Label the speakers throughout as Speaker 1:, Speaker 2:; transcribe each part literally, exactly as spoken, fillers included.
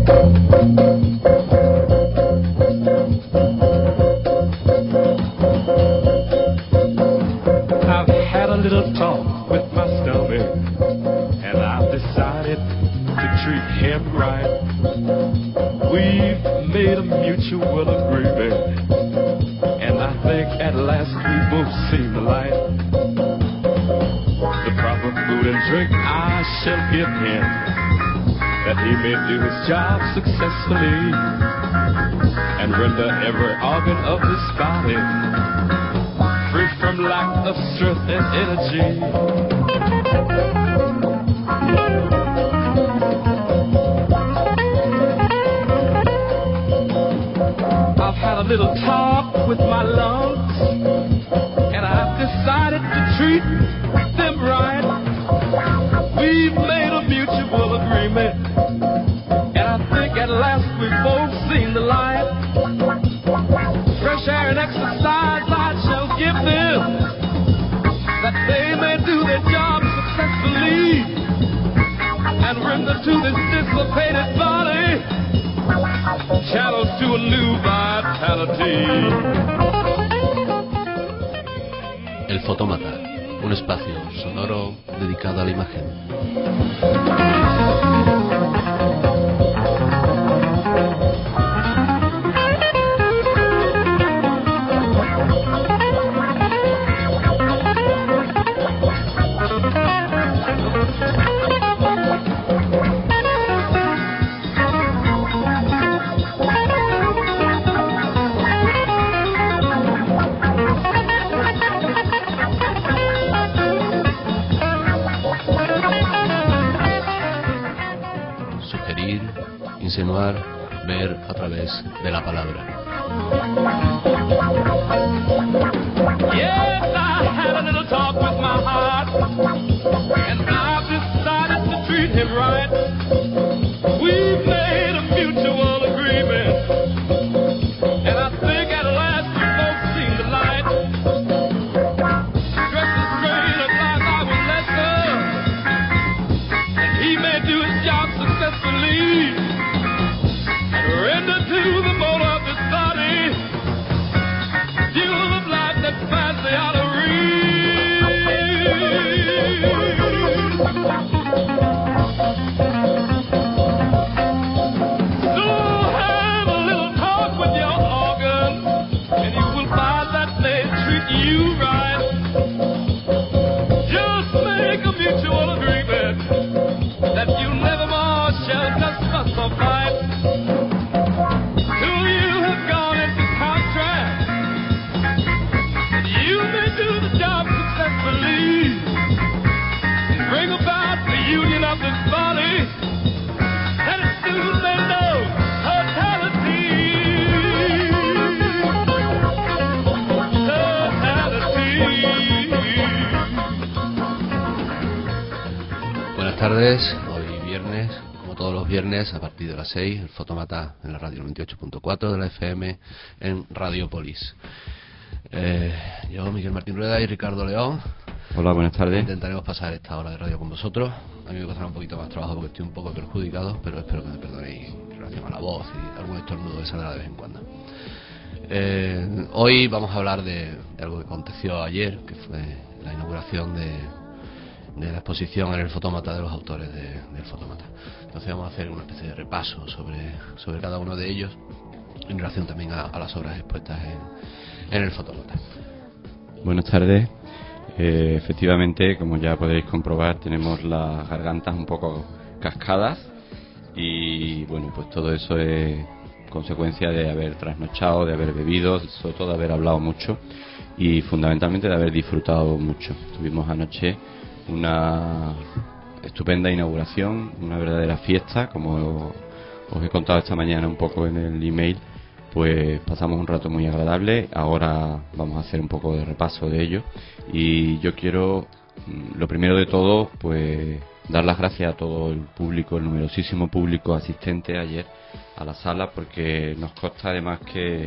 Speaker 1: I've had a little talk with my stomach, and I've decided to treat him right. We've made a mutual agreement, and I think at last we both seen the light. The proper food and drink I shall give him, that he may do his job successfully, and render every organ of his body free from lack of strength and energy. I've had a little talk with my lungs, and I've decided to treat them right. We've made a mutual agreement, and I think at last we've both seen the light. Fresh air and exercise I shall give them, that they may do their job successfully, and render to this dissipated body channels to a new vitality.
Speaker 2: El Fotómata, un espacio sonoro dedicado a la imagen. Insinuar, ver a través de la palabra.
Speaker 1: Yes, I had a little talk with my heart, and I've decided to treat him right. We've made a mutual agreement, and I think at last we've both seen the light. Stress and strain of life I will let go, and he may do his job successfully, render to the motor of this body fuel of life that finds the So have a little talk with your organs, and you will find that they treat you right. Just make a mutual agreement that you never more shall discuss or fight.
Speaker 2: Buenas tardes, hoy viernes, como todos los viernes, a partir de las seis, el Fotómata en la radio noventa y ocho punto cuatro de la F M en Radiopolis. Eh, yo, Miguel Martín Rueda y Ricardo León.
Speaker 3: Hola, buenas tardes.
Speaker 2: Intentaremos pasar esta hora de radio con vosotros. A mí me costará un poquito más trabajo porque estoy un poco perjudicado, pero espero que me perdonéis en relación a la voz y algún estornudo que saldrá de vez en cuando. Eh, hoy vamos a hablar de, de algo que aconteció ayer, que fue la inauguración de, de la exposición en el Fotómata de los autores de, del Fotómata. Entonces vamos a hacer una especie de repaso sobre, sobre cada uno de ellos en relación también a, a las obras expuestas en, en el Fotómata.
Speaker 3: Buenas tardes. Eh, efectivamente, como ya podéis comprobar, tenemos las gargantas un poco cascadas y bueno, pues todo eso es consecuencia de haber trasnochado, de haber bebido, sobre todo de haber hablado mucho y fundamentalmente de haber disfrutado mucho. Tuvimos anoche una estupenda inauguración, una verdadera fiesta, como os he contado esta mañana un poco en el email. Pues pasamos un rato muy agradable. Ahora vamos a hacer un poco de repaso de ello y yo quiero, lo primero de todo, pues dar las gracias a todo el público, el numerosísimo público asistente ayer a la sala, porque nos consta además que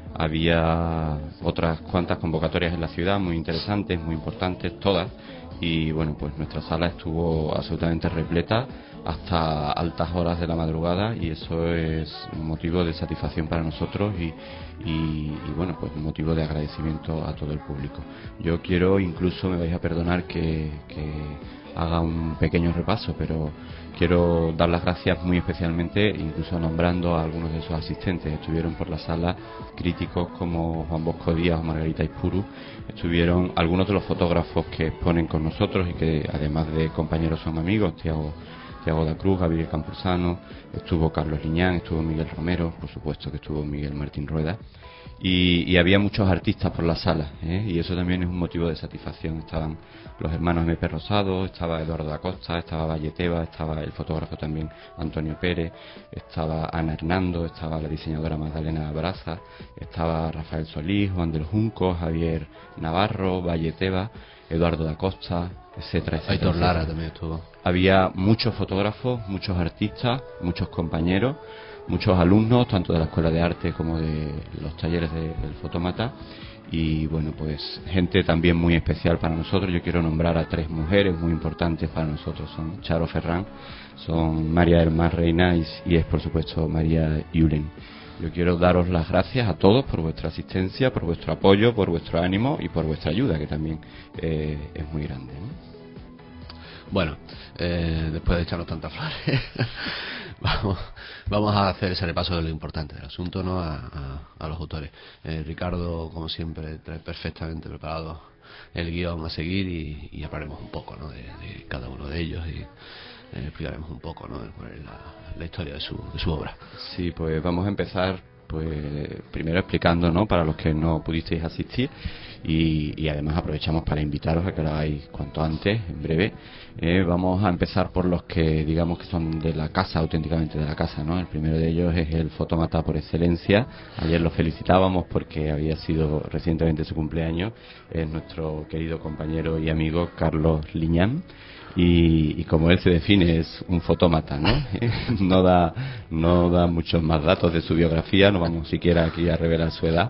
Speaker 3: había otras cuantas convocatorias en la ciudad muy interesantes, muy importantes, todas, y bueno, pues nuestra sala estuvo absolutamente repleta hasta altas horas de la madrugada, y eso es un motivo de satisfacción para nosotros y, y, y bueno, pues un motivo de agradecimiento a todo el público. Yo quiero, incluso me vais a perdonar que, que haga un pequeño repaso, pero quiero dar las gracias muy especialmente, incluso nombrando a algunos de esos asistentes. Estuvieron por la sala críticos como Juan Bosco Díaz o Margarita Ispuru, estuvieron algunos de los fotógrafos que exponen con nosotros y que además de compañeros son amigos, Tiago Tiago da Cruz, Gabriel Campuzano, estuvo Carlos Liñán, estuvo Miguel Romero, por supuesto que estuvo Miguel Martín Rueda, y, y había muchos artistas por la sala, ¿eh? Y eso también es un motivo de satisfacción. Estaban los hermanos M P Rosado, estaba Eduardo da Costa, estaba Valleteva, estaba el fotógrafo también Antonio Pérez, estaba Ana Hernando, estaba la diseñadora Magdalena Braza, estaba Rafael Solís, Juan del Junco, Javier Navarro, Valleteva, Eduardo da Costa, etcétera, etcétera.
Speaker 2: Aitor Lara también estuvo.
Speaker 3: Había muchos fotógrafos, muchos artistas, muchos compañeros, muchos alumnos, tanto de la Escuela de Arte como de los talleres de, del Fotómata, y bueno, pues gente también muy especial para nosotros. Yo quiero nombrar a tres mujeres muy importantes para nosotros. Son Charo Ferrán, son María Hermás Reina y, y es por supuesto María Yulen. Yo quiero daros las gracias a todos por vuestra asistencia, por vuestro apoyo, por vuestro ánimo y por vuestra ayuda, que también eh, es muy grande, ¿no?
Speaker 2: Bueno, eh, después de echarnos tantas flores, vamos, vamos a hacer ese repaso de lo importante del asunto, ¿no? A, a, a los autores. Eh, Ricardo, como siempre, trae perfectamente preparado el guión a seguir y, y hablaremos un poco, ¿no? de, de cada uno de ellos y eh, explicaremos un poco, ¿no? la, la historia de su, de su obra.
Speaker 3: Sí, pues vamos a empezar pues primero explicando, ¿no?, para los que no pudisteis asistir, y, y además aprovechamos para invitaros a que lo hagáis cuanto antes, en breve. Eh, vamos a empezar por los que digamos que son de la casa, auténticamente de la casa, ¿no? El primero de ellos es el fotómata por excelencia. Ayer lo felicitábamos porque había sido recientemente su cumpleaños. Es nuestro querido compañero y amigo Carlos Liñán. Y, y como él se define, es un fotómata, ¿no? no da no da muchos más datos de su biografía, no vamos siquiera aquí a revelar su edad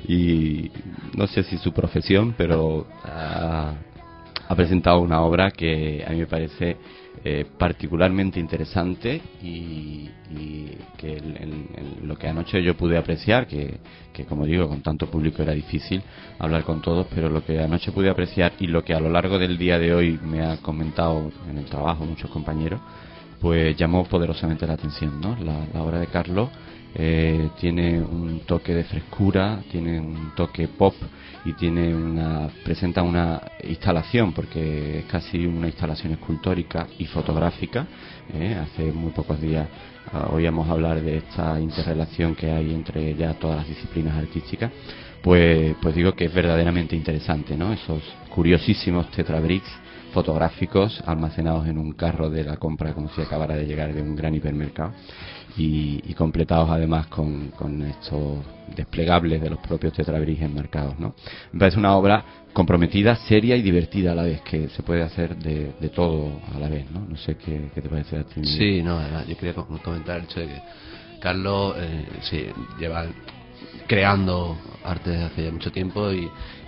Speaker 3: y no sé si su profesión, pero ha, ha presentado una obra que a mí me parece eh, particularmente interesante y, y que en, en, en lo que anoche yo pude apreciar, que, que como digo, con tanto público era difícil hablar con todos, pero lo que anoche pude apreciar y lo que a lo largo del día de hoy me ha comentado en el trabajo muchos compañeros, pues llamó poderosamente la atención, ¿no? La, la obra de Carlos eh, tiene un toque de frescura, tiene un toque pop y tiene una presenta una instalación, porque es casi una instalación escultórica y fotográfica. ¿eh? Hace muy pocos días uh, oíamos hablar de esta interrelación que hay entre ya todas las disciplinas artísticas. Pues, pues digo que es verdaderamente interesante, ¿no? Esos curiosísimos tetrabricks fotográficos almacenados en un carro de la compra, como si acabara de llegar de un gran hipermercado, y, y completados además con, con estos desplegables de los propios tetrabricks enmarcados, ¿no? Me parece una obra comprometida, seria y divertida a la vez, que se puede hacer de, de todo a la vez, ¿no? No sé qué, qué te parece a ti.
Speaker 2: Sí, no, además yo quería comentar el hecho de que Carlos eh, sí, lleva creando arte desde hace ya mucho tiempo y,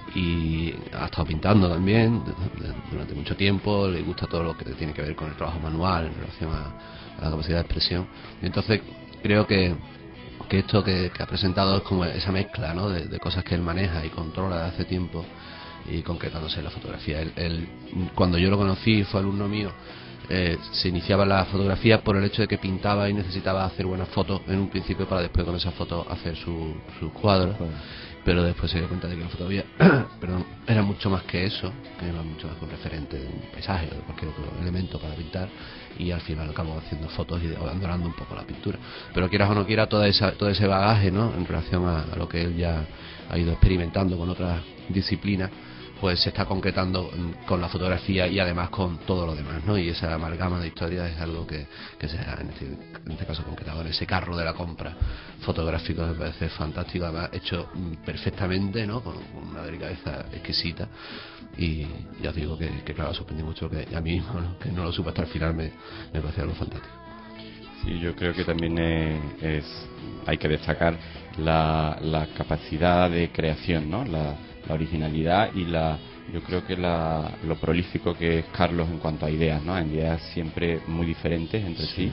Speaker 2: y ha estado pintando también durante mucho tiempo. Le gusta todo lo que tiene que ver con el trabajo manual en relación a, a la capacidad de expresión, y entonces creo que que esto que, que ha presentado es como esa mezcla, ¿no?, de, de cosas que él maneja y controla desde hace tiempo, y concretándose en la fotografía. Él, él, cuando yo lo conocí, fue alumno mío. Eh, se iniciaba la fotografía por el hecho de que pintaba y necesitaba hacer buenas fotos en un principio para después con esas fotos hacer sus su cuadros, pero después se dio cuenta de que la fotografía perdón, era mucho más que eso, que era mucho más que un referente de un paisaje o de cualquier otro elemento para pintar, y al final acabó haciendo fotos y abandonando un poco la pintura. Pero quieras o no quiera, toda esa, todo ese bagaje, ¿no?, en relación a, a lo que él ya ha ido experimentando con otras disciplinas, pues se está concretando con la fotografía y además con todo lo demás, ¿no? Y esa amalgama de historias es algo que, que se ha en este, en este caso concretado en ese carro de la compra fotográfico. Me parece fantástico, además hecho perfectamente, ¿no?, con una delicadeza exquisita, y ya os digo que, que claro, sorprendí mucho, que a mí mismo, ¿no?, que no lo supe hasta el final, me, me pareció algo fantástico.
Speaker 3: Sí, yo creo que también es, es hay que destacar la, la capacidad de creación, ¿no? La, la originalidad y la yo creo que la, lo prolífico que es Carlos en cuanto a ideas, ¿no? En ideas siempre muy diferentes entre sí, sí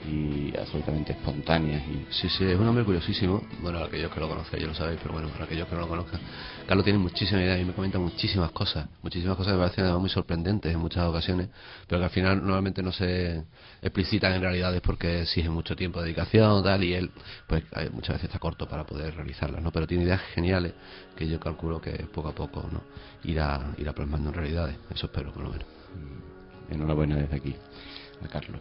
Speaker 3: y absolutamente espontáneas. Y...
Speaker 2: Sí, sí, es un hombre curiosísimo. Bueno, aquellos que lo conocen ya lo sabéis, pero bueno, para aquellos que no lo conozcan, Carlos tiene muchísimas ideas y me comenta muchísimas cosas, muchísimas cosas que me parecen además muy sorprendentes en muchas ocasiones, pero que al final normalmente no se explicitan en realidades porque exigen mucho tiempo de dedicación tal, y él pues muchas veces está corto para poder realizarlas, ¿no? Pero tiene ideas geniales que yo calculo que poco a poco, ¿no? irá, irá plasmando en realidades, eso espero por lo menos.
Speaker 3: Enhorabuena desde aquí a Carlos.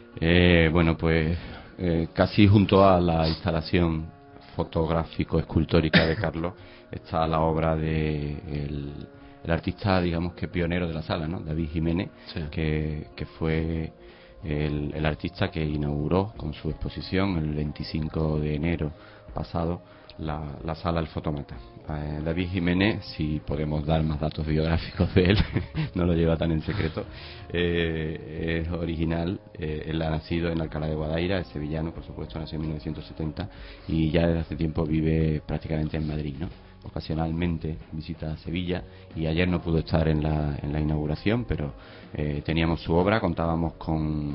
Speaker 3: Eh, bueno, pues eh, casi junto a la instalación fotográfico-escultórica de Carlos está la obra de el, el artista, digamos que pionero de la sala, ¿no? David Jiménez, sí. que, que fue el, el artista que inauguró con su exposición el veinticinco de enero pasado la, la sala El Fotómata. Eh, David Jiménez, si podemos dar más datos biográficos de él, no lo lleva tan en secreto, eh, es original, eh, él ha nacido en Alcalá de Guadaira, es sevillano, por supuesto, nació en mil novecientos setenta y ya desde hace tiempo vive prácticamente en Madrid, ¿no? Ocasionalmente visita Sevilla y ayer no pudo estar en la, en la inauguración, pero eh, teníamos su obra, contábamos con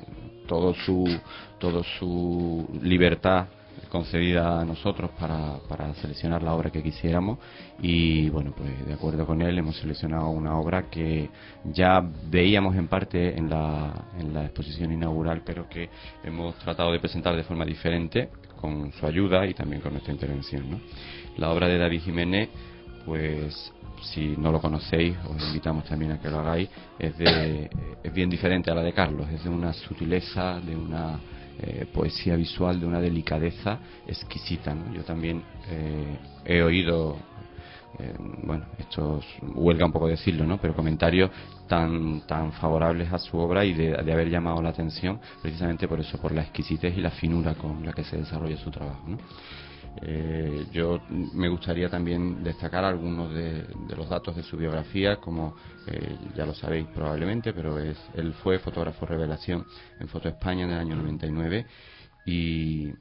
Speaker 3: todo su, todo su libertad concedida a nosotros para, para seleccionar la obra que quisiéramos y bueno, pues de acuerdo con él hemos seleccionado una obra que ya veíamos en parte en la, en la exposición inaugural, pero que hemos tratado de presentar de forma diferente con su ayuda y también con nuestra intervención, ¿no? La obra de David Jiménez, pues si no lo conocéis os invitamos también a que lo hagáis, es, de, es bien diferente a la de Carlos, es de una sutileza, de una Eh, poesía visual, de una delicadeza exquisita, ¿no? Yo también eh, he oído, eh, bueno, esto huelga un poco decirlo, ¿no? Pero comentarios tan tan favorables a su obra y de, de haber llamado la atención precisamente por eso, por la exquisitez y la finura con la que se desarrolla su trabajo, ¿no? Eh, yo me gustaría también destacar algunos de, de los datos de su biografía, como eh, ya lo sabéis probablemente, pero es él fue fotógrafo revelación en Foto España en el año noventa y nueve y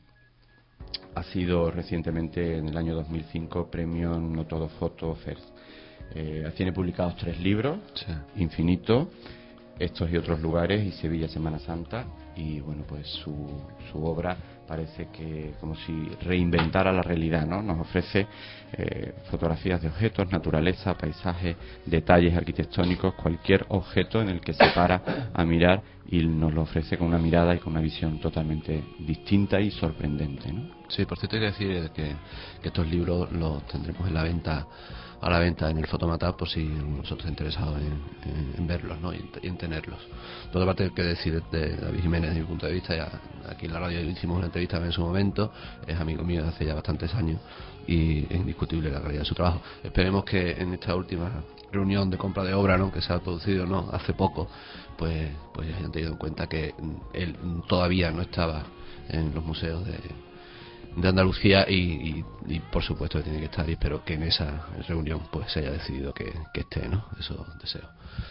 Speaker 3: ha sido recientemente en el año dos mil cinco premio No Todo Foto First. Eh, tiene publicados tres libros, sí. Infinito, Estos y otros lugares y Sevilla Semana Santa, y bueno, pues su, su obra parece que como si reinventara la realidad, ¿no? Nos ofrece eh, fotografías de objetos, naturaleza, paisajes, detalles arquitectónicos, cualquier objeto en el que se para a mirar y nos lo ofrece con una mirada y con una visión totalmente distinta y sorprendente, ¿no?
Speaker 2: Sí, por cierto hay que decir que, que estos libros los tendremos en la venta a la venta en el Fotómata por si vosotros interesados en, en, en verlos, ¿no? y, en, y en tenerlos. Por otra parte, que decir de David Jiménez desde mi punto de vista, ya aquí en la radio hicimos una entrevista en su momento, es amigo mío de hace ya bastantes años y es indiscutible la calidad de su trabajo. Esperemos que en esta última reunión de compra de obra, ¿no? que se ha producido, ¿no? hace poco, pues pues ya hayan tenido en cuenta que él todavía no estaba en los museos de de Andalucía y, y, y por supuesto que tiene que estar, y espero que en esa reunión pues se haya decidido que, que esté, ¿no? Eso deseo.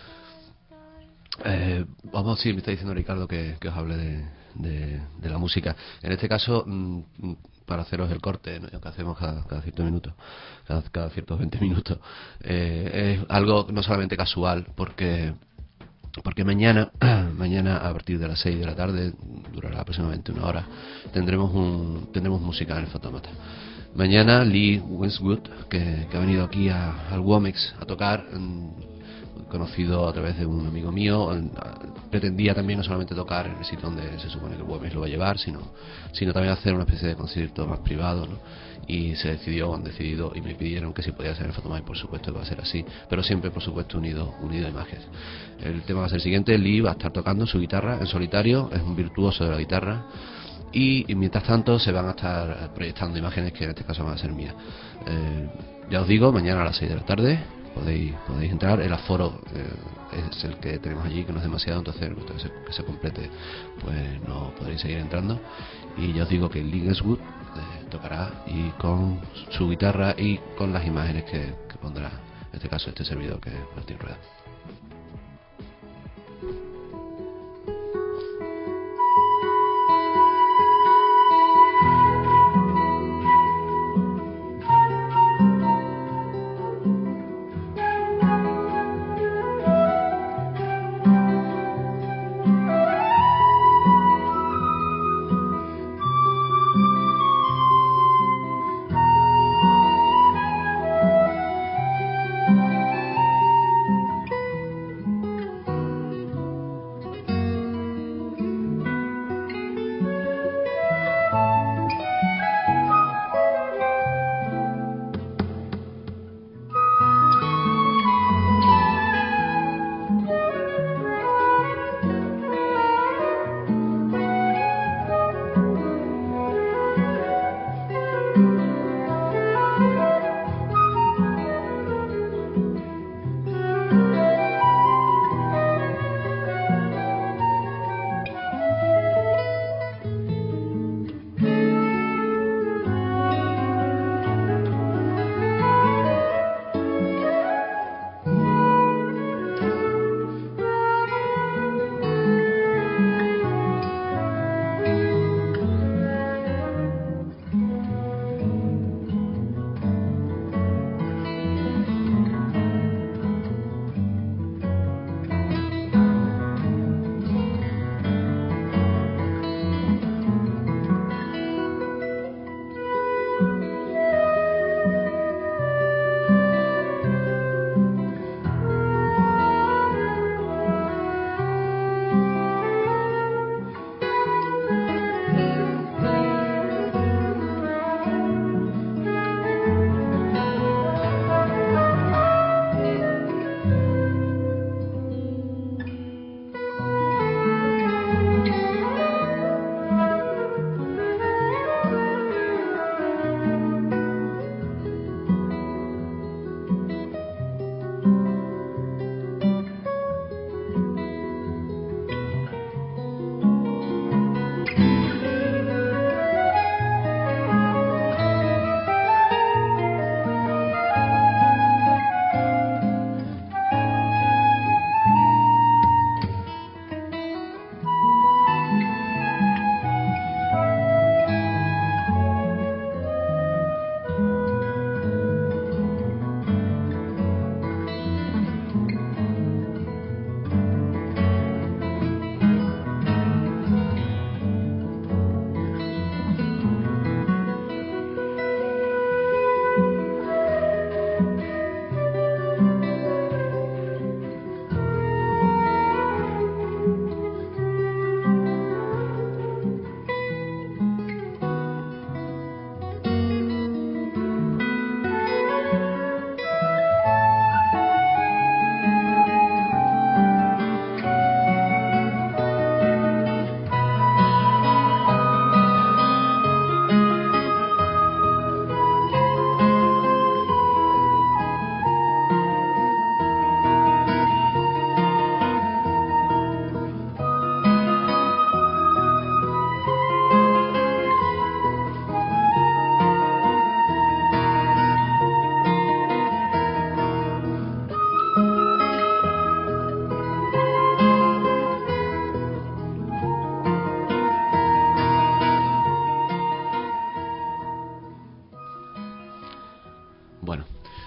Speaker 2: Eh, vamos, sí, me está diciendo Ricardo que, que os hable de, de, de la música. En este caso, mmm, para haceros el corte, ¿no? que hacemos cada, cada ciertos minutos, cada, cada ciertos veinte minutos, eh, es algo no solamente casual, porque porque mañana mañana a partir de las seis de la tarde, durará aproximadamente una hora, tendremos un tendremos música en el Fotómata. Mañana Lee Westwood, que, que ha venido aquí a, al Womex a tocar, conocido a través de un amigo mío, pretendía también no solamente tocar en el sitio donde se supone que el Womex lo va a llevar, sino sino también hacer una especie de concierto más privado, ¿no? Y se decidió, han decidido y me pidieron que si podía ser el Fotómata, y por supuesto que va a ser así, pero siempre por supuesto unido unido a imágenes. El tema va a ser el siguiente. Lee va a estar tocando su guitarra en solitario, es un virtuoso de la guitarra, y, y mientras tanto se van a estar proyectando imágenes que en este caso van a ser mías. Eh, ya os digo, mañana a las seis de la tarde podéis podéis entrar. El aforo eh, es el que tenemos allí, que no es demasiado, entonces que se, que se complete pues no podréis seguir entrando. Y ya os digo que Lee Westwood eh, tocará y con su guitarra y con las imágenes que, que pondrá en este caso este servidor, que es Martín Rueda.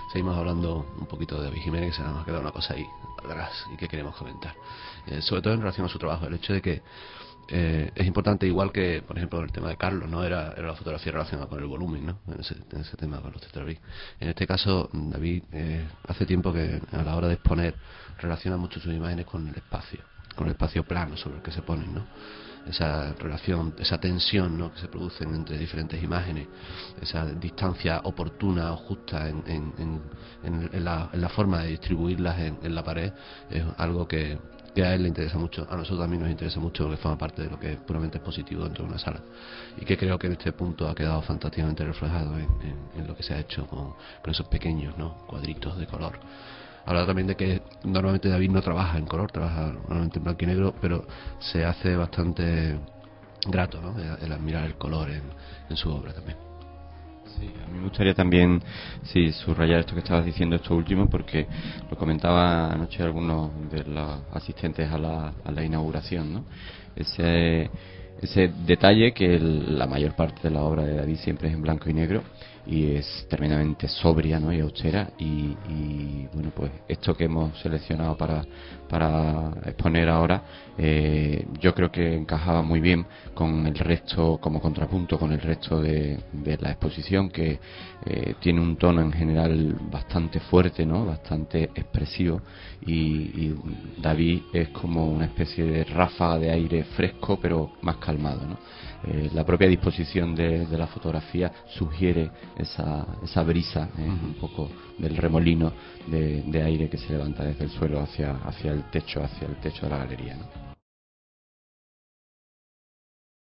Speaker 2: seguimos hablando un poquito de David Jiménez, que se nos ha quedado una cosa ahí atrás y que queremos comentar. Eh, sobre todo en relación a su trabajo, el hecho de que eh, es importante, igual que, por ejemplo, en el tema de Carlos, ¿no? Era, era la fotografía relacionada con el volumen, ¿no? En ese, en ese tema, con los tetrabric. En este caso, David, eh, hace tiempo que a la hora de exponer relaciona mucho sus imágenes con el espacio, con el espacio plano sobre el que se ponen, ¿no? Esa relación, esa tensión, ¿no?, que se produce entre diferentes imágenes, esa distancia oportuna o justa en, en, en, en, en, la, en la forma de distribuirlas en, en la pared, es algo que, que a él le interesa mucho, a nosotros también nos interesa mucho, porque forma parte de lo que es puramente positivo dentro de una sala, y que creo que en este punto ha quedado fantásticamente reflejado en, en, en lo que se ha hecho con, con esos pequeños, ¿no?, cuadritos de color. Habla también de que normalmente David no trabaja en color, trabaja normalmente en blanco y negro, pero se hace bastante grato, ¿no?, el, el admirar el color en, en su obra también.
Speaker 3: Sí, a mí me gustaría también, sí, subrayar esto que estabas diciendo, esto último, porque lo comentaba anoche algunos de los asistentes a la, a la inauguración, ¿no? Ese, ese detalle que el, la mayor parte de la obra de David siempre es en blanco y negro y es tremendamente sobria, ¿no?, y austera, y, y bueno, pues esto que hemos seleccionado para, para exponer ahora, eh, yo creo que encajaba muy bien con el resto, como contrapunto con el resto de, de la exposición, que eh, tiene un tono en general bastante fuerte, ¿no?, bastante expresivo, y, y David es como una especie de ráfaga de aire fresco pero más calmado, ¿no? Eh, la propia disposición de, de la fotografía sugiere esa, esa brisa, eh, uh-huh. un poco del remolino de, de aire que se levanta desde el suelo hacia, hacia el techo, hacia el techo de la galería, ¿no?